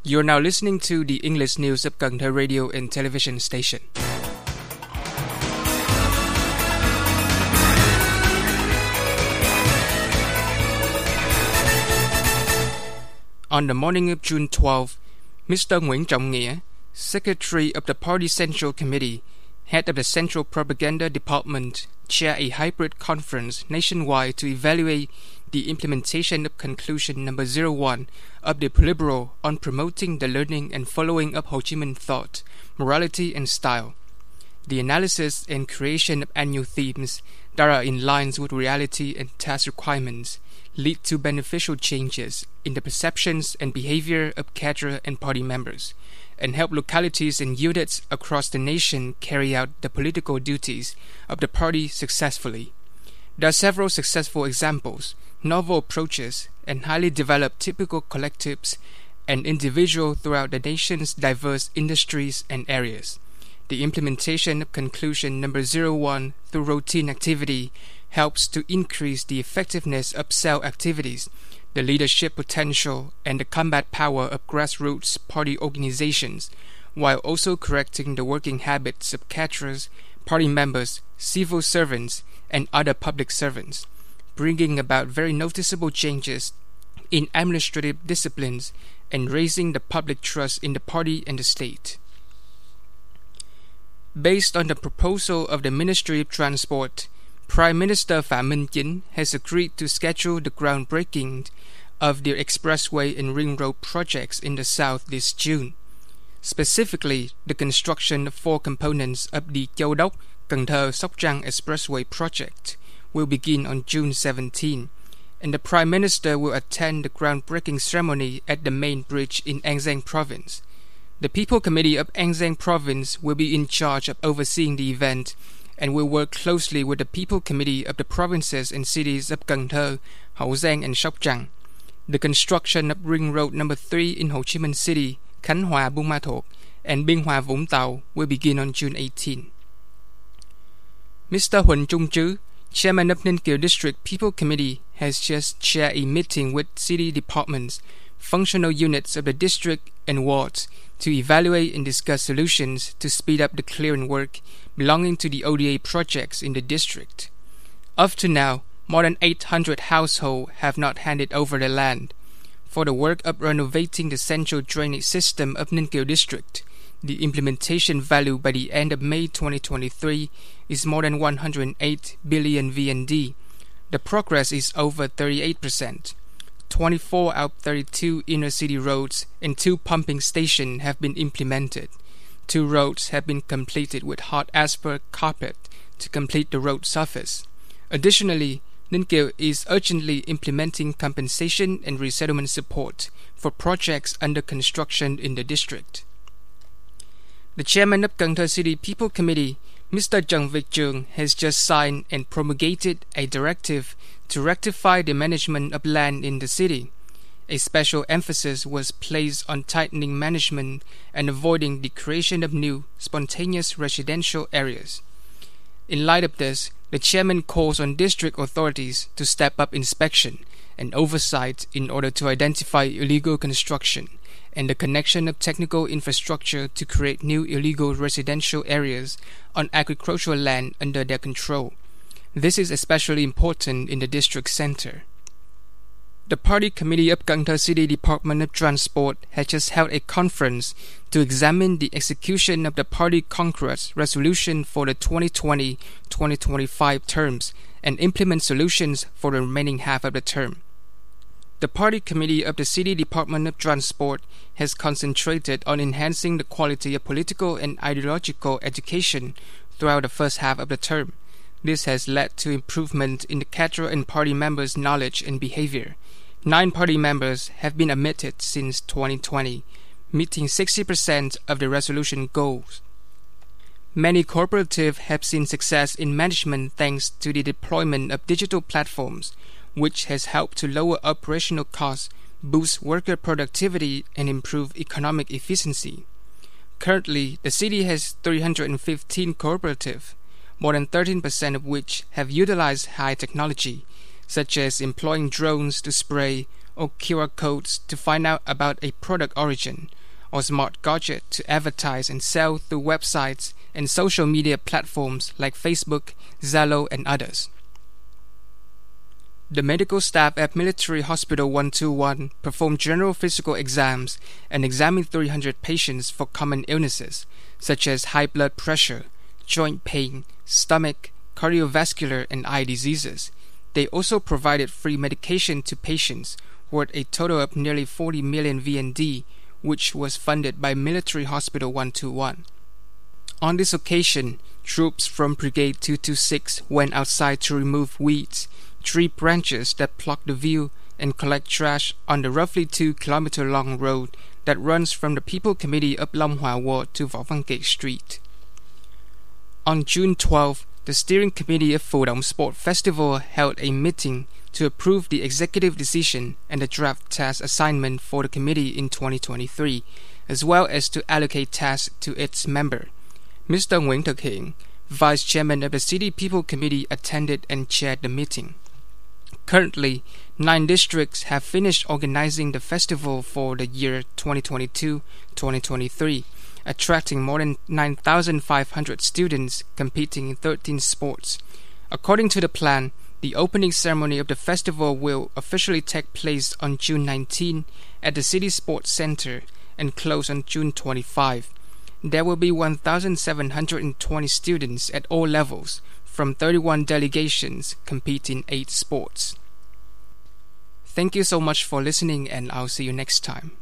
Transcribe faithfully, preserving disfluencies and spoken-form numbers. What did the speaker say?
You're now listening to the English News of Cần Thơ Radio and Television Station. On the morning of June twelfth, Mister Nguyễn Trọng Nghĩa, Secretary of the Party Central Committee, Head of the Central Propaganda Department, chaired a hybrid conference nationwide to evaluate the implementation of Conclusion number zero one of the Politburo on promoting the learning and following of Ho Chi Minh thought, morality and style. The analysis and creation of annual themes that are in lines with reality and task requirements lead to beneficial changes in the perceptions and behavior of cadre and party members, and help localities and units across the nation carry out the political duties of the party successfully. There are several successful examples, novel approaches, and highly developed typical collectives and individuals throughout the nation's diverse industries and areas. The implementation of Conclusion number zero one through routine activity helps to increase the effectiveness of cell activities, the leadership potential, and the combat power of grassroots party organizations, while also correcting the working habits of cadres, party members, civil servants, and other public servants, bringing about very noticeable changes in administrative disciplines and raising the public trust in the party and the state. Based on the proposal of the Ministry of Transport, Prime Minister Phạm Minh Chính has agreed to schedule the groundbreaking of the expressway and ring road projects in the south this June. Specifically, the construction of four components of the Châu Đốc, Cần Thơ, Sóc Trăng Expressway project will begin on June seventeenth, and the Prime Minister will attend the groundbreaking ceremony at the main bridge in An Giang Province. The People Committee of An Giang Province will be in charge of overseeing the event and will work closely with the People Committee of the provinces and cities of Cần Thơ, Hậu Giang and Sóc Trăng. The construction of Ring Road number three in Ho Chi Minh City, Khánh Hòa, Buôn Ma Thuột, and Biên Hòa, Vũng Tàu will begin on June eighteenth. Mister Huỳnh Trung Trứ, Chairman of Ninh Kiều District People Committee, has just chaired a meeting with city departments, functional units of the district and wards to evaluate and discuss solutions to speed up the clearing work belonging to the O D A projects in the district. Up to now, more than eight hundred households have not handed over their land. For the work of renovating the central drainage system of Ninh Kiều District, the implementation value by the end of May twenty twenty-three is more than one hundred eight billion V N D. The progress is over thirty-eight percent. twenty-four out of thirty-two inner city roads and two pumping stations have been implemented. Two roads have been completed with hard asphalt carpet to complete the road surface. Additionally, Ninh Kiều is urgently implementing compensation and resettlement support for projects under construction in the district. The chairman of Cần Thơ City People Committee, Mister Trần Việt Trường, has just signed and promulgated a directive to rectify the management of land in the city. A special emphasis was placed on tightening management and avoiding the creation of new, spontaneous residential areas. In light of this, the chairman calls on district authorities to step up inspection and oversight in order to identify illegal construction and the connection of technical infrastructure to create new illegal residential areas on agricultural land under their control. This is especially important in the district center. The Party Committee of Cần Thơ City Department of Transport has just held a conference to examine the execution of the Party Congress resolution for the twenty twenty to twenty twenty-five terms and implement solutions for the remaining half of the term. The Party Committee of the City Department of Transport has concentrated on enhancing the quality of political and ideological education throughout the first half of the term. This has led to improvement in the cadre and party members' knowledge and behavior. Nine party members have been admitted since twenty twenty, meeting sixty percent of the resolution goals. Many cooperatives have seen success in management thanks to the deployment of digital platforms, which has helped to lower operational costs, boost worker productivity, and improve economic efficiency. Currently, the city has three hundred fifteen cooperatives, more than thirteen percent of which have utilized high technology, such as employing drones to spray or Q R codes to find out about a product origin, or smart gadget to advertise and sell through websites and social media platforms like Facebook, Zalo, and others. The medical staff at Military Hospital one twenty-one performed general physical exams and examined three hundred patients for common illnesses, such as high blood pressure, joint pain, stomach, cardiovascular, and eye diseases. They also provided free medication to patients worth a total of nearly forty million V N D, which was funded by Military Hospital one twenty-one. On this occasion, troops from Brigade two twenty-six went outside to remove weeds, tree branches that block the view, and collect trash on the roughly two kilometer long road that runs from the People Committee of Long Hua Ward to Võ Văn Kiệt Street. On June twelfth, the Steering Committee of Phù Động Sport Festival held a meeting to approve the executive decision and the draft task assignment for the committee in twenty twenty-three, as well as to allocate tasks to its member. Mister Nguyễn Thực Hiện, Vice Chairman of the City People Committee, attended and chaired the meeting. Currently, nine districts have finished organizing the festival for the year twenty twenty-two to twenty twenty-three, attracting more than nine thousand five hundred students competing in thirteen sports. According to the plan, the opening ceremony of the festival will officially take place on June nineteenth at the City Sports Center and close on June twenty-fifth. There will be one thousand seven hundred twenty students at all levels from thirty-one delegations competing in eight sports. Thank you so much for listening, and I'll see you next time.